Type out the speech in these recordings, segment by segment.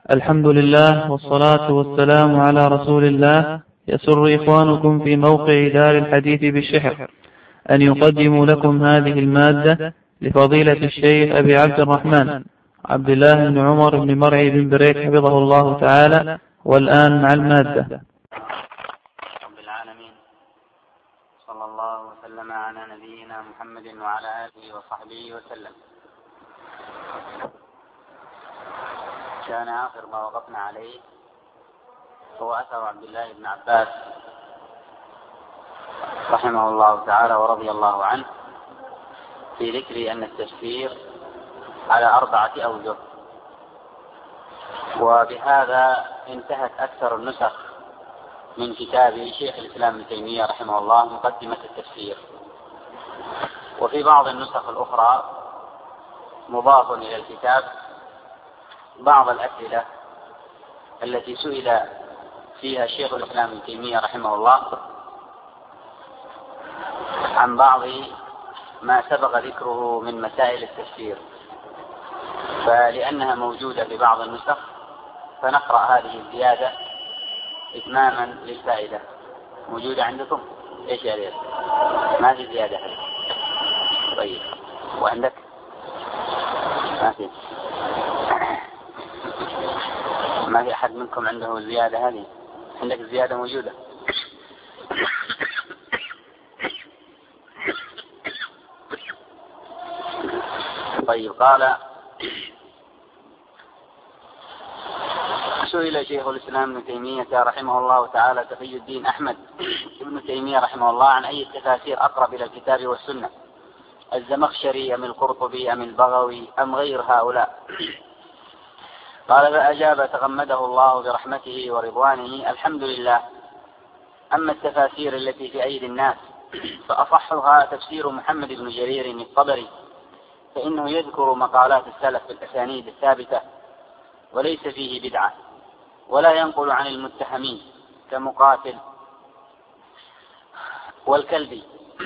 الحمد لله والصلاة والسلام على رسول الله. يسر إخوانكم في موقع دار الحديث بالشحر أن يقدموا لكم هذه المادة لفضيلة الشيخ أبي عبد الرحمن عبد الله بن عمر بن مرعي بن بريك حفظه الله تعالى. والآن مع المادة. رب العالمين، صلى الله وسلم على نبينا محمد وعلى آله وصحبه وسلم. كان آخر ما وقفنا عليه هو أثر عبد الله بن عباس رحمه الله تعالى ورضي الله عنه في ذكر أن التفسير على 4 أوجه، وبهذا انتهت أكثر النسخ من كتاب شيخ الإسلام ابن تيمية رحمه الله مقدمة التفسير. وفي بعض النسخ الأخرى مضاف إلى الكتاب بعض الأسئلة التي سئل فيها شيخ الإسلام ابن تيمية رحمه الله عن بعض ما سبق ذكره من مسائل التفسير، فلأنها موجودة في بعض النسخ فنقرأ هذه الزيادة إتماما للفائدة. موجودة عندكم؟ إيش يا ريت؟ ما في زيادة هذه. طيب، وعندك؟ ما في. ما في أحد منكم عنده الزيادة هذه؟ عندك الزيادة موجودة؟ طيب، قال: سئل شيخ الإسلام ابن تيمية رحمه الله تعالى تقي الدين أحمد ابن تيمية رحمه الله عن أي التفاسير أقرب إلى الكتاب والسنة، الزمخشري أم القرطبي أم البغوي أم غير هؤلاء؟ قال: فأجاب تغمده الله برحمته ورضوانه: الحمد لله. أما التفاسير التي في أيدي الناس فأصحها تفسير محمد بن جرير الطبري، فإنه يذكر مقالات السلف بالأسانيد الثابتة وليس فيه بدعة، ولا ينقل عن المتهمين كمقاتل والكلبي.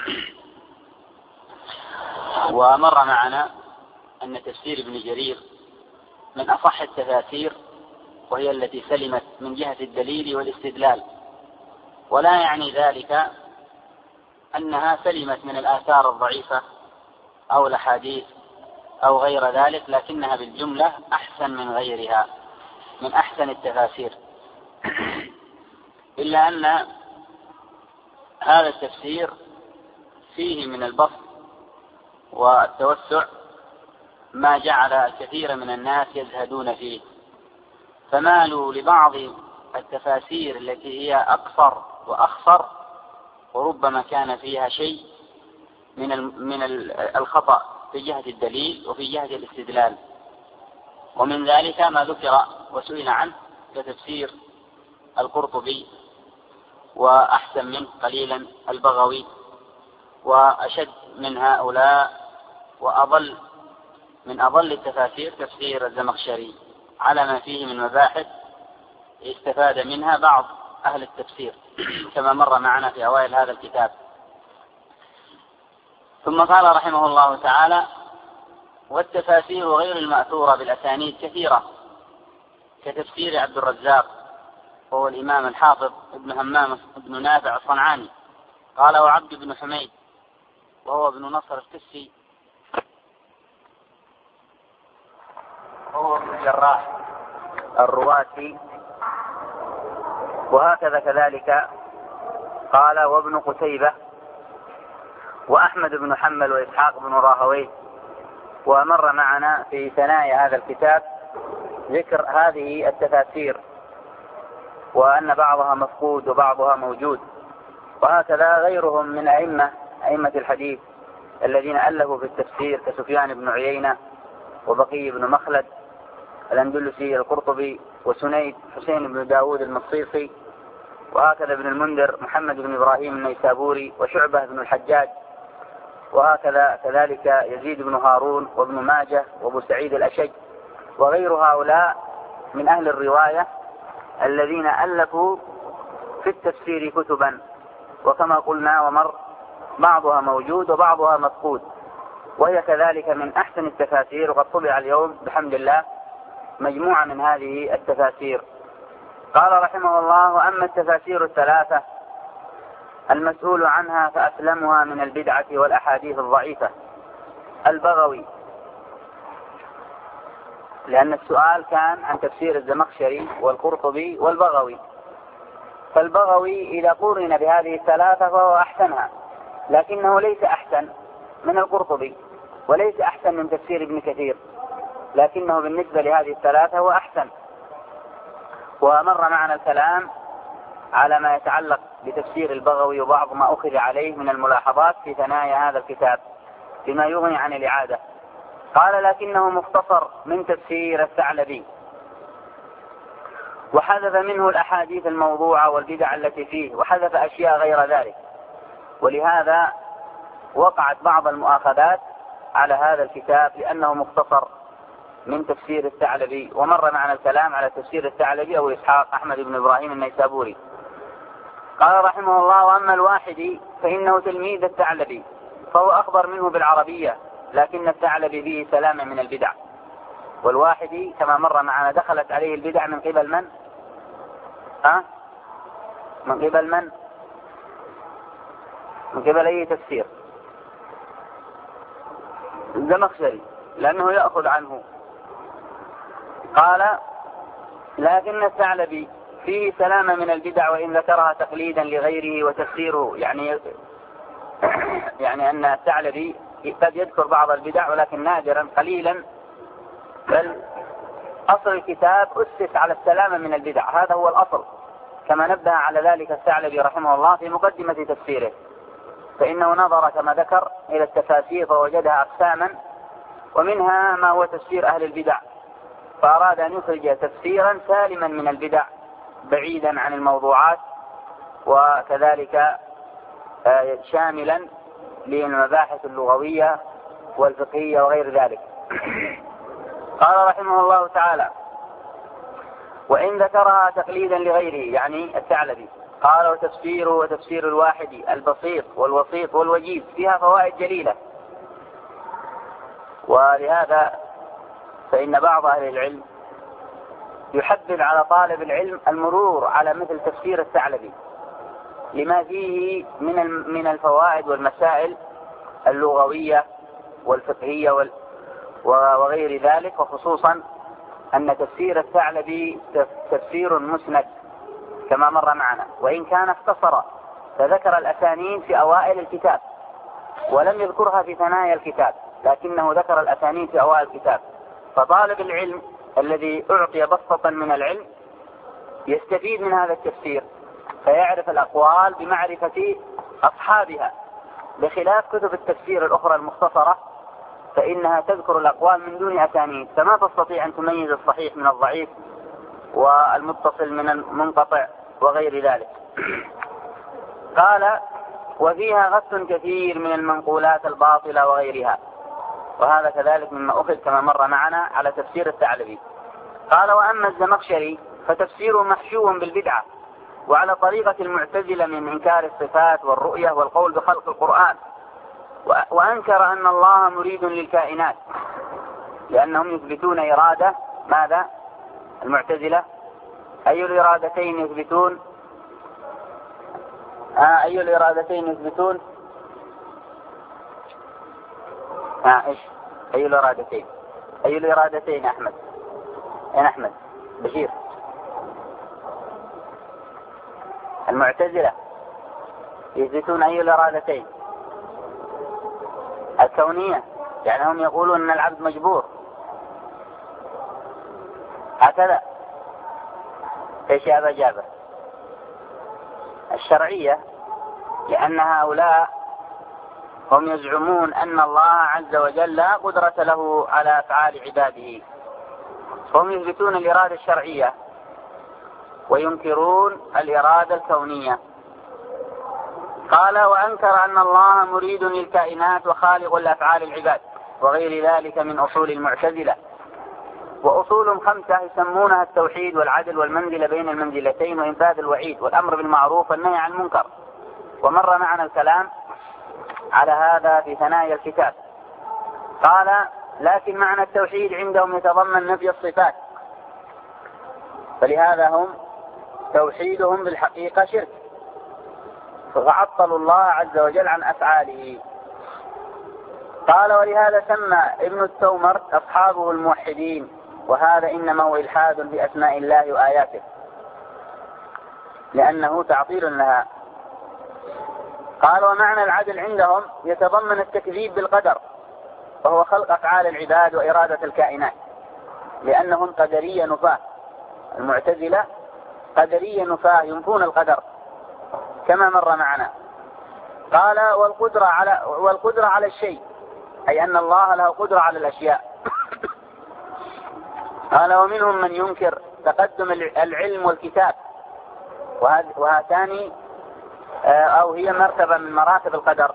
ومر معنا أن تفسير ابن جرير من أصح التفاسير، وهي التي سلمت من جهة الدليل والاستدلال، ولا يعني ذلك أنها سلمت من الآثار الضعيفة أو الأحاديث أو غير ذلك، لكنها بالجملة أحسن من غيرها، من أحسن التفاسير. إلا أن هذا التفسير فيه من البسط والتوسع ما جعل الكثير من الناس يزهدون فيه، فمالوا لبعض التفاسير التي هي أقصر وأخصر، وربما كان فيها شيء من الخطأ في جهة الدليل وفي جهة الاستدلال. ومن ذلك ما ذكر وسئل عنه كتفسير القرطبي، وأحسن منه قليلا البغوي، وأشد من هؤلاء وأضل من أضل التفاسير تفسير الزمخشري، على ما فيه من مباحث استفاد منها بعض أهل التفسير كما مر معنا في أوائل هذا الكتاب. ثم قال رحمه الله تعالى: والتفاسير غير المأثورة بالأسانيد كثيرة، كتفسير عبد الرزاق وهو الإمام الحافظ ابن همام ابن نافع الصنعاني. قال: وعبد بن حميد وهو ابن نصر الكسي وهو ابن الجراح الرواسي. وهكذا كذلك قال: وابن قتيبة وأحمد بن حنبل وإسحاق بن راهويه. ومر معنا في ثنايا هذا الكتاب ذكر هذه التفاسير، وأن بعضها مفقود وبعضها موجود. وهكذا غيرهم من أئمة الحديث الذين ألفوا في التفسير كسفيان بن عيينة وبقي بن مخلد الأندلسي القرطبي، وسنيد حسين بن داود المصيصي، وهكذا ابن المنذر محمد بن إبراهيم النيسابوري، وشعبة بن الحجاج، وهكذا كذلك يزيد بن هارون وابن ماجه وابو سعيد الأشج، وغير هؤلاء من أهل الرواية الذين ألفوا في التفسير كتبا. وكما قلنا ومر بعضها موجود وبعضها مفقود، وهي كذلك من أحسن التفاسير، وقد طبع اليوم بحمد الله مجموعة من هذه التفاسير. قال رحمه الله: وأما التفاسير الثلاثة المسؤول عنها فأسلمها من البدعة والأحاديث الضعيفة البغوي، لأن السؤال كان عن تفسير الزمخشري والقرطبي والبغوي، فالبغوي إذا قورن بهذه الثلاثة فهو أحسنها، لكنه ليس أحسن من القرطبي وليس أحسن من تفسير ابن كثير، لكنه بالنسبة لهذه الثلاثة هو أحسن. ومر معنا الكلام على ما يتعلق بتفسير البغوي وبعض ما أخذ عليه من الملاحظات في ثنايا هذا الكتاب بما يغني عن الإعادة. قال: لكنه مختصر من تفسير الثعلبي، وحذف منه الأحاديث الموضوعة والبدع التي فيه، وحذف أشياء غير ذلك، ولهذا وقعت بعض المؤاخذات على هذا الكتاب لأنه مختصر من تفسير الثعلبي. ومر معنا الكلام على تفسير الثعلبي أو إسحاق أحمد بن إبراهيم النيسابوري. قال رحمه الله: وأما الواحدي فإنه تلميذ الثعلبي، فهو أخبر منه بالعربية، لكن الثعلبي فيه سلامة من البدع. والواحدي كما مر معنا دخلت عليه البدع من قبل من؟ من قبل من؟ من قبل أي تفسير؟ الزمخشري، لأنه يأخذ عنه. قال: لكن الثعلبي فيه سلامة من البدع، وإن ذكرها تقليدا لغيره وتفسيره، يعني أن الثعلبي قد يذكر بعض البدع ولكن نادرا قليلا، بل أصل الكتاب أسس على السلامة من البدع، هذا هو الأصل، كما نبه على ذلك الثعلبي رحمه الله في مقدمة تفسيره، فإنه نظر كما ذكر إلى التفاسير فوجدها أقساما، ومنها ما هو تفسير أهل البدع، فأراد أن يخرج تفسيرا سالما من البدع بعيدا عن الموضوعات، وكذلك شاملا للمباحث اللغوية والفقهية وغير ذلك. قال رحمه الله تعالى: وإن ذكرها تقليدا لغيره، يعني الثعلبي. قال: وتفسيره وتفسير الواحد البسيط والوسيط والوجيز فيها فوائد جليلة. ولهذا فإن بعض أهل العلم يحبذ على طالب العلم المرور على مثل تفسير الثعلبي لما فيه من الفوائد والمسائل اللغوية والفقهية وغير ذلك، وخصوصا أن تفسير الثعلبي تفسير مسند كما مر معنا، وإن كان اختصر فذكر الأسانيد في أوائل الكتاب ولم يذكرها في ثنايا الكتاب، لكنه ذكر الأسانيد في أوائل الكتاب. فطالب العلم الذي أعطي بسطة من العلم يستفيد من هذا التفسير، فيعرف الأقوال بمعرفة أصحابها، بخلاف كتب التفسير الأخرى المختصرة فإنها تذكر الأقوال من دون أسانيد، فما تستطيع أن تميز الصحيح من الضعيف والمتصل من المنقطع وغير ذلك. قال: وفيها غث كثير من المنقولات الباطلة وغيرها، وهذا كذلك مما أخذ كما مر معنا على تفسير الثعلبي. قال: وأما الزمخشري فتفسيره محشو بالبدعة، وعلى طريقة المعتزلة من إنكار الصفات والرؤية والقول بخلق القرآن، وأنكر أن الله مريد للكائنات، لأنهم يثبتون إرادة ماذا؟ المعتزلة أي الإرادتين يثبتون؟ أي الإرادتين يثبتون؟ إيش؟ أي الإرادتين؟ أي الإرادتين أحمد؟ أين أحمد؟ بشير. المعتزلة يثبتون أي الإرادتين؟ الكونية، يعني هم يقولون أن العبد مجبور، هكذا. إيش يا أبا جابر؟ الشرعية، لأن هؤلاء هم يزعمون أن الله عز وجل لا قدرة له على أفعال عباده، هم يثبتون الإرادة الشرعية وينكرون الإرادة الكونية. قال: وأنكر أن الله مريد للكائنات وخالق الأفعال العباد وغير ذلك من أصول المعتزلة، وأصول 5 يسمونها التوحيد والعدل والمنزلة بين المنزلتين وإنفاذ الوعيد والأمر بالمعروف والنهي عن المنكر، ومر معنا الكلام على هذا في ثنايا الكتاب. قال: لكن معنى التوحيد عندهم يتضمن نفي الصفات فلهذا هم توحيدهم بالحقيقة شرك، فعطلوا الله عز وجل عن أفعاله. قال ولهذا سمى ابن التومر أصحابه الموحدين، وهذا إنما هو إلحاد بأسماء الله وآياته، لأنه تعطيل لها. قال ومعنى العدل عندهم يتضمن التكذيب بالقدر، وهو خلق أفعال العباد وإرادة الكائنات، لأنهم قدرية نفاة. المعتزلة قدرية نفاة ينفون القدر كما مر معنا. قال والقدرة على الشيء، أي أن الله له قدرة على الأشياء. قال ومنهم من ينكر تقدم العلم والكتاب، وهاتان أو هي مرتبة من مراتب القدر،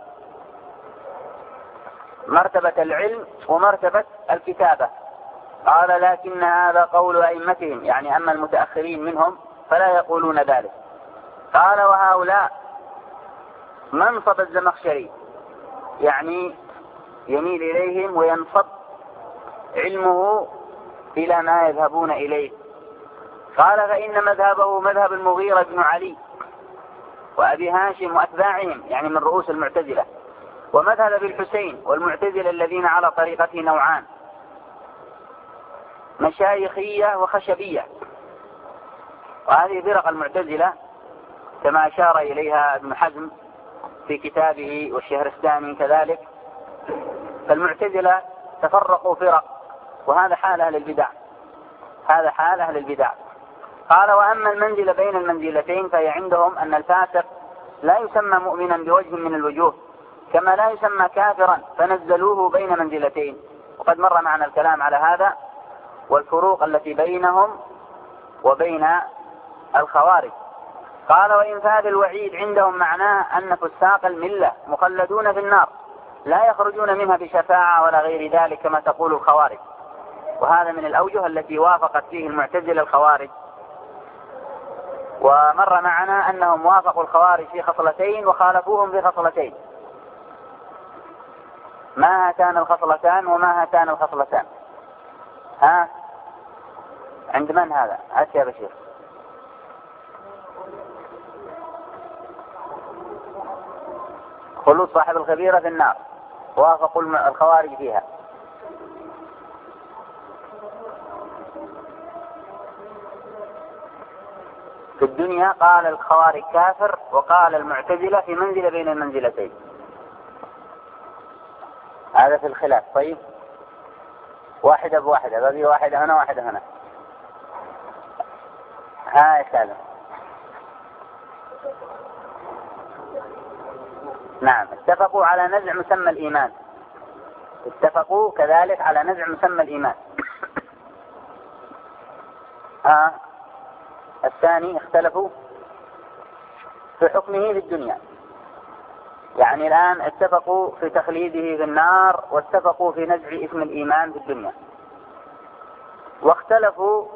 مرتبة العلم ومرتبة الكتابة. قال لكن هذا قول أئمتهم، يعني أما المتأخرين منهم فلا يقولون ذلك. قال وهؤلاء منصب الزمخشري، يعني يميل إليهم وينصب علمه إلى ما يذهبون إليه. قال فإن مذهبه مذهب المغيرة بن علي وأبي هاشم وأتباعهم، يعني من رؤوس المعتزلة، ومذهب أبي الحسين والمعتزلة الذين على طريقته نوعان: مشايخية وخشبية. وهذه فرق المعتزلة كما أشار إليها ابن حزم في كتابه والشهرستاني كذلك. فالمعتزلة تفرقوا فرق، وهذا حال أهل البدع، هذا حال أهل البدع. قال وأما المنزلة بين المنزلتين فهي عندهم أن الفاسق لا يسمى مؤمنا بوجه من الوجوه، كما لا يسمى كافرا، فنزلوه بين منزلتين. وقد مر معنا الكلام على هذا والفروق التي بينهم وبين الخوارج. قال وإنفاذ الوعيد عندهم معناه أن فساق الملة مخلدون في النار لا يخرجون منها بشفاعة ولا غير ذلك كما تقول الخوارج. وهذا من الأوجه التي وافقت فيه المعتزلة الخوارج. ومر معنا أنهم وافقوا الخوارج في خصلتين وخالفوهم في خصلتين. ما هاتان الخصلتان وما هاتان الخصلتان؟ عند من هذا؟ هات يا بشير. خلود صاحب الخبيرة في النار، وافقوا الخوارج فيها. في الدنيا قال الخوارج كافر، وقال المعتزلة في منزلة بين المنزلتين. هذا في الخلاف. طيب واحدة بواحدة، باقي واحدة هنا واحدة هنا. يا سالم. نعم، اتفقوا على نزع مسمى الإيمان، اتفقوا كذلك على نزع مسمى الإيمان. الثاني اختلفوا في حكمه في الدنيا، يعني الآن اتفقوا في تخليده في النار، واتفقوا في نزع اسم الإيمان في الدنيا. واختلفوا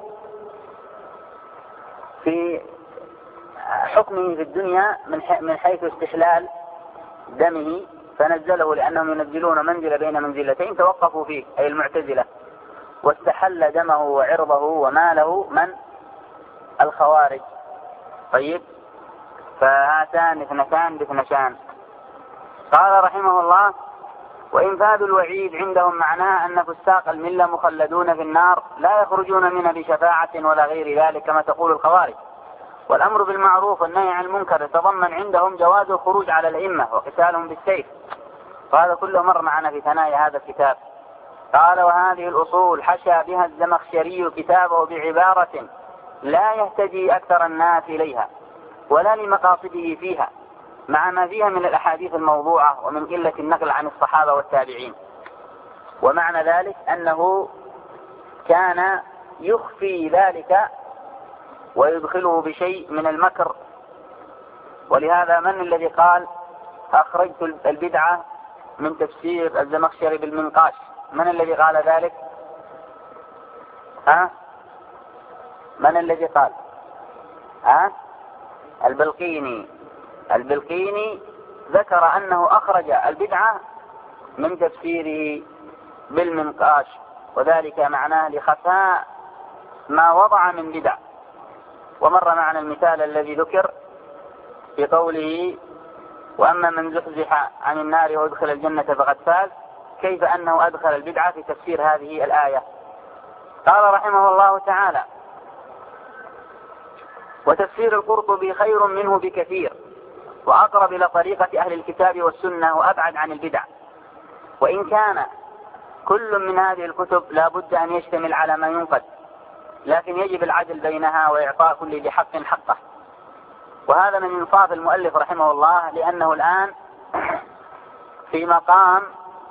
في حكمه في الدنيا من حيث استحلال دمه، فنزله لأنهم ينزلون منزلة بين منزلتين توقفوا فيه، أي المعتزلة، واستحل دمه وعرضه وماله من الخوارج. طيب فهاتان اثنتان باثنتان. قال رحمه الله وإنفاذ الوعيد عندهم معناه أن فساق الملة مخلدون في النار لا يخرجون منها بشفاعة ولا غير ذلك كما تقول الخوارج. والأمر بالمعروف والنهي عن المنكر يتضمن عندهم جواز الخروج على الأئمة وقتالهم بالسيف، وهذا كله مر معنا في ثنايا هذا الكتاب. قال وهذه الأصول حشى بها الزمخشري كتابه بعبارة لا يهتدي أكثر الناس إليها ولا لمقاصده فيها، مع ما فيها من الأحاديث الموضوعة ومن قلة النقل عن الصحابة والتابعين. ومعنى ذلك أنه كان يخفي ذلك ويدخله بشيء من المكر. ولهذا من الذي قال أخرجت البدعة من تفسير الزمخشري بالمنقاش؟ من الذي قال ذلك؟ من الذي قال؟ البلقيني ذكر أنه أخرج البدعة من تفسيره بالمنقاش، وذلك معناه لخفاء ما وضع من بدع، ومر معنا المثال الذي ذكر في قوله وأما من زحزح عن النار وادخل الجنة فقد فاز، كيف أنه أدخل البدعة في تفسير هذه الآية. قال رحمه الله تعالى: وتفسير القرطبي خير منه بكثير، وأقرب إلى طريقة أهل الكتاب والسنة، وأبعد عن البدع. وإن كان كل من هذه الكتب لا بد أن يشتمل على ما ينقد، لكن يجب العدل بينها وإعطاء كل ذي حق حقه. وهذا من إنصاف المؤلف رحمه الله، لأنه الآن في مقام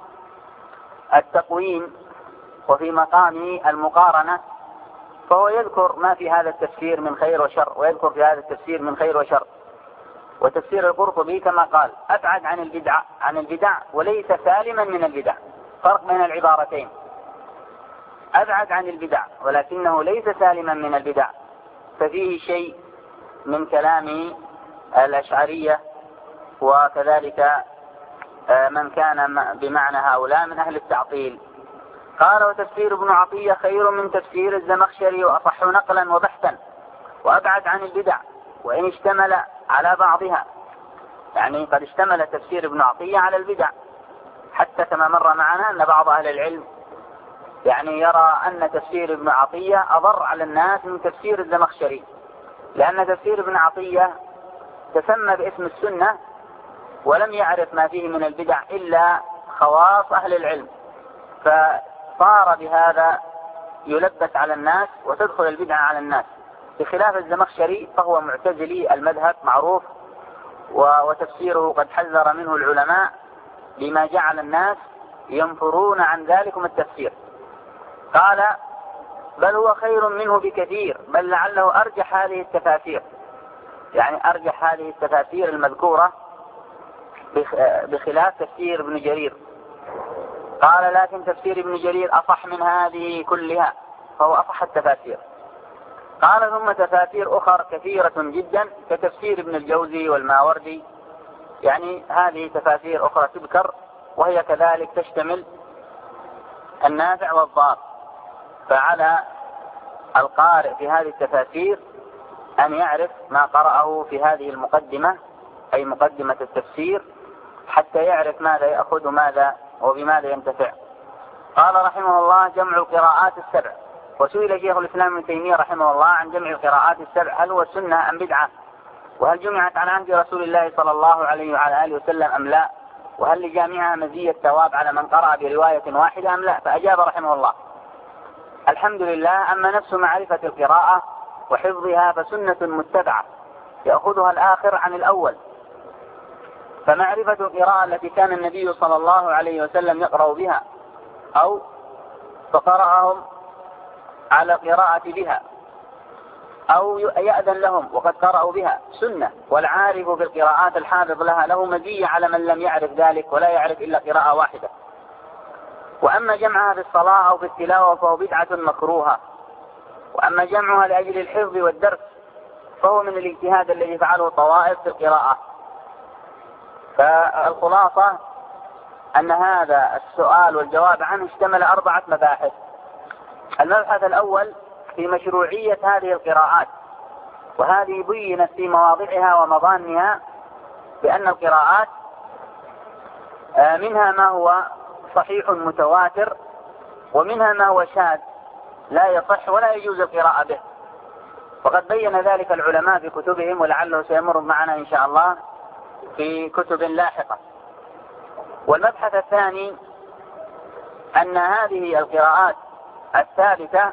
التقويم وفي مقام المقارنة، فهو يذكر ما في هذا التفسير من خير وشر، ويذكر في هذا التفسير من خير وشر. وتفسير القرطبي كما قال أبعد عن البدع وليس سالما من البدع. فرق بين العبارتين، أبعد عن البدع ولكنه ليس سالما من البدع، ففيه شيء من كلام الأشعرية وكذلك من كان بمعنى هؤلاء من أهل التعطيل. قال: وتفسير ابن عطية خير من تفسير الزمخشري، وأصح نقلا وبحثا، وأبعد عن البدع، وإن اشتمل على بعضها. يعني قد اشتمل تفسير ابن عطية على البدع، حتى كما مر معنا أن بعض أهل العلم يعني يرى أن تفسير ابن عطية أضر على الناس من تفسير الزمخشري، لأن تفسير ابن عطية تسمى باسم السنة ولم يعرف ما فيه من البدع إلا خواص أهل العلم، فصار بهذا يلبس على الناس وتدخل البدع على الناس، بخلاف الزمخشري فهو معتزلي المذهب معروف، وتفسيره قد حذر منه العلماء لما جعل الناس ينفرون عن ذلكم التفسير. قال: بل هو خير منه بكثير، بل لعله أرجح هذه التفاسير، يعني أرجح هذه التفاسير المذكورة بخلاف تفسير ابن جرير. قال: لكن تفسير ابن جرير أصح من هذه كلها، فهو أصح التفاسير. قال: ثم تفاسير أخرى كثيرة جدا كتفسير ابن الجوزي والماوردي، يعني هذه تفاسير أخرى تذكر، وهي كذلك تشتمل النافع والضار. فعلى القارئ في هذه التفاسير أن يعرف ما قرأه في هذه المقدمة، أي مقدمة التفسير، حتى يعرف ماذا يأخذ ماذا وبماذا ينتفع. قال رحمه الله: جمع القراءات السبع. وسئل شيخ الإسلام ابن تيمية رحمه الله عن جمع القراءات السبع، هل هو سنة أم بدعة؟ وهل جمعت على عهد رسول الله صلى الله عليه وعلى آله وسلم أم لا؟ وهل لجامعها مزية ثواب على من قرأ برواية واحدة أم لا؟ فأجاب رحمه الله: الحمد لله، أما نفس معرفة القراءة وحفظها فسنة متبعة يأخذها الآخر عن الأول. فمعرفة القراءة التي كان النبي صلى الله عليه وسلم يقرأ بها أو فقرأهم على قراءة بها أو يأذن لهم وقد قرأوا بها سنة، والعارف بالقراءات الحافظ لها له مزية على من لم يعرف ذلك ولا يعرف إلا قراءة واحدة. وأما جمعها في الصلاة أو في التلاوة فهو بدعة مكروهة. وأما جمعها لأجل الحفظ والدرس فهو من الاجتهاد الذي فعله طوائف في القراءة. فالخلاصة أن هذا السؤال والجواب عنه اشتمل 4 مباحث. المبحث الأول في مشروعية هذه القراءات، وهذه بينت في مواضعها ومضانها بأن القراءات منها ما هو صحيح متواتر، ومنها ما هو شاذ لا يصح ولا يجوز القراءة به، وقد بين ذلك العلماء في كتبهم، ولعله سيمر معنا إن شاء الله في كتب لاحقة. والمبحث الثاني أن هذه القراءات الثابتة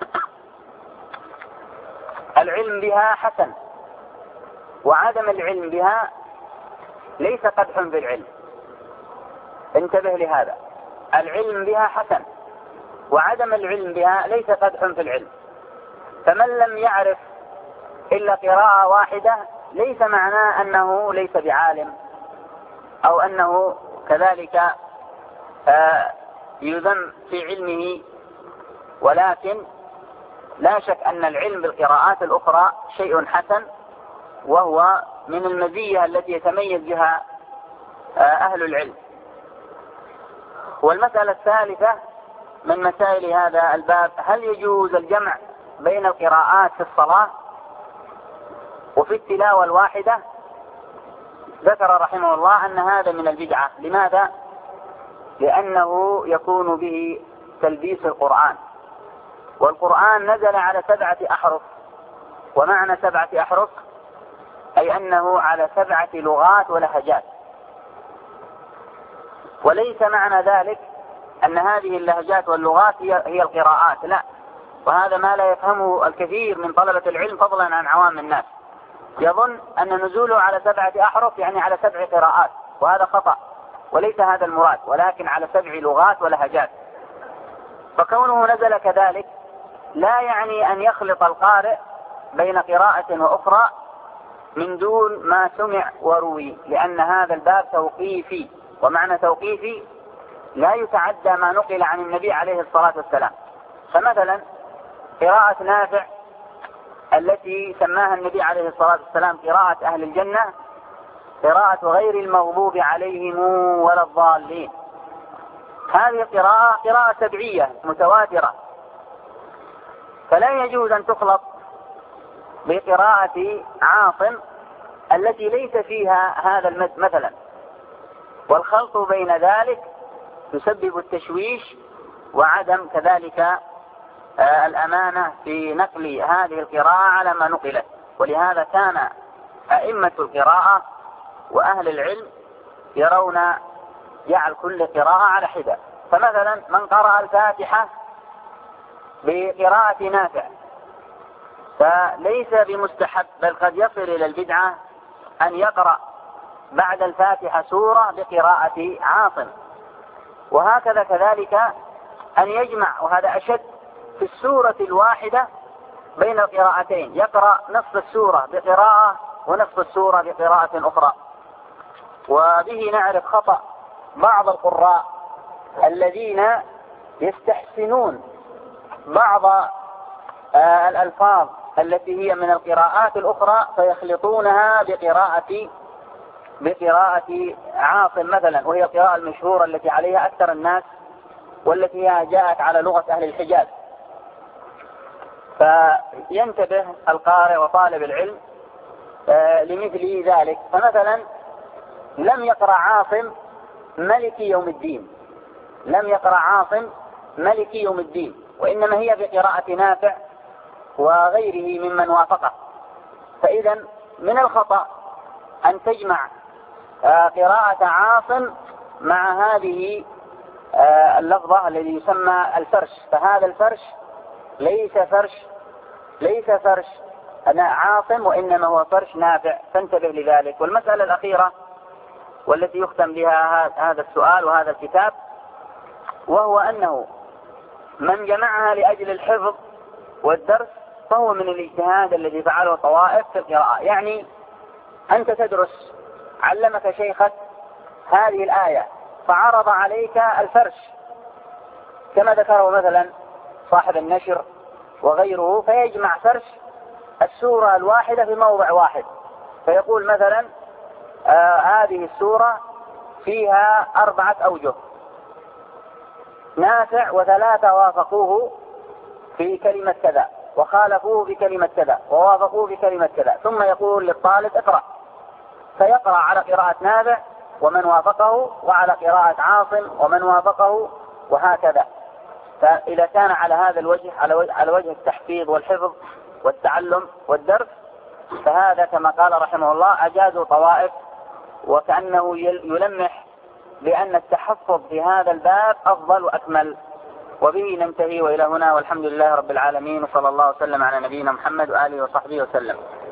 العلم بها حسن، وعدم العلم بها ليس قدح بالعلم. انتبه لهذا، العلم بها حسن، وعدم العلم بها ليس قدح في العلم. فمن لم يعرف إلا قراءة واحدة ليس معناه أنه ليس بعالم أو أنه كذلك يذم في علمه، ولكن لا شك أن العلم بالقراءات الأخرى شيء حسن، وهو من المزية التي يتميز بها أهل العلم. والمسألة الثالثة من مسائل هذا الباب: هل يجوز الجمع بين القراءات في الصلاة؟ وفي التلاوة الواحدة ذكر رحمه الله أن هذا من البدعة. لماذا؟ لأنه يكون به تلبيس القرآن، والقرآن نزل على 7 أحرف، ومعنى 7 أحرف أي أنه على 7 لغات ولهجات، وليس معنى ذلك أن هذه اللهجات واللغات هي القراءات، لا، وهذا ما لا يفهمه الكثير من طلبة العلم فضلا عن عوام الناس، يظن أن نزوله على 7 أحرف يعني على 7 قراءات، وهذا خطأ، وليس هذا المراد، ولكن على 7 لغات ولهجات. فكونه نزل كذلك لا يعني أن يخلط القارئ بين قراءة وأخرى من دون ما سمع وروي، لأن هذا الباب توقيفي، ومعنى توقيفي لا يتعدى ما نقل عن النبي عليه الصلاة والسلام. فمثلا قراءة نافع التي سماها النبي عليه الصلاة والسلام قراءة أهل الجنة، قراءة غير المغضوب عليهم ولا الضالين، هذه قراءة سبعية متواترة، فلا يجوز أن تخلط بقراءة عاصم التي ليس فيها هذا المد مثلا، والخلط بين ذلك يسبب التشويش وعدم كذلك الأمانة في نقل هذه القراءة على ما نقلت. ولهذا كان أئمة القراءة وأهل العلم يرون جعل كل قراءة على حدة. فمثلا من قرأ الفاتحة بقراءة نافع فليس بمستحب، بل قد يصل إلى البدعة أن يقرأ بعد الفاتحة سورة بقراءة عاصم، وهكذا كذلك أن يجمع، وهذا أشد، في السورة الواحدة بين القراءتين، يقرأ نصف السورة بقراءة ونصف السورة بقراءة أخرى. وبه نعرف خطأ بعض القراء الذين يستحسنون بعض الألفاظ التي هي من القراءات الأخرى فيخلطونها بقراءة عاصم مثلا، وهي القراءة المشهورة التي عليها أكثر الناس والتي هي جاءت على لغة أهل الحجاز. فينتبه القارئ وطالب العلم لمثل ذلك. فمثلا لم يقرأ عاصم ملك يوم الدين، لم يقرأ عاصم ملك يوم الدين، وإنما هي بقراءة نافع وغيره ممن وافقه. فإذا من الخطأ أن تجمع قراءة عاصم مع هذه اللفظة الذي يسمى الفرش، فهذا الفرش ليس فرش عاصم، وإنما هو فرش نافع، فانتبه لذلك. والمسألة الأخيرة والتي يختم بها هذا السؤال وهذا الكتاب، وهو أنه من جمعها لأجل الحفظ والدرس فهو من الاجتهاد الذي فعله طوائف في القراءة. يعني أنت تدرس، علمك شيخك هذه الآية فعرض عليك الفرش كما ذكره مثلا صاحب النشر وغيره، فيجمع فرش السورة الواحدة في موضع واحد، فيقول مثلا هذه السورة فيها 4 أوجه، نافع و3 وافقوه في كلمة كذا، وخالفوه بكلمة كذا، ووافقوه بكلمة كذا، ثم يقول للطالب اقرأ، فيقرأ على قراءة نافع ومن وافقه، وعلى قراءة عاصم ومن وافقه، وهكذا. فإذا كان على هذا الوجه، على وجه التحفيظ والحفظ والتعلم والدرس، فهذا كما قال رحمه الله أجازوا طوائف، وكأنه يلمح بأن التحفظ في هذا الباب أفضل وأكمل. وبه ننتهي، وإلى هنا، والحمد لله رب العالمين، وصلى الله وسلم على نبينا محمد وآله وصحبه وسلم.